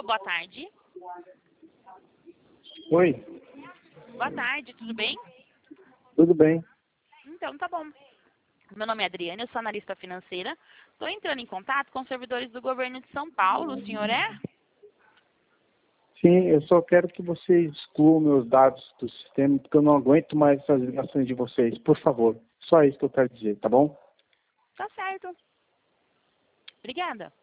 boa tarde. Oi, Boa tarde, tudo bem? tudo bem? Então, tá bom. Meu nome é Adriane, eu sou analista financeira. Estou entrando em contato com os servidores do governo de São Paulo. O senhor é? Sim, eu só quero que vocês excluam meus dados do sistema, porque eu não aguento mais essas ligações de vocês. Por favor, só isso que eu quero dizer, tá bom? Tá certo. Obrigada.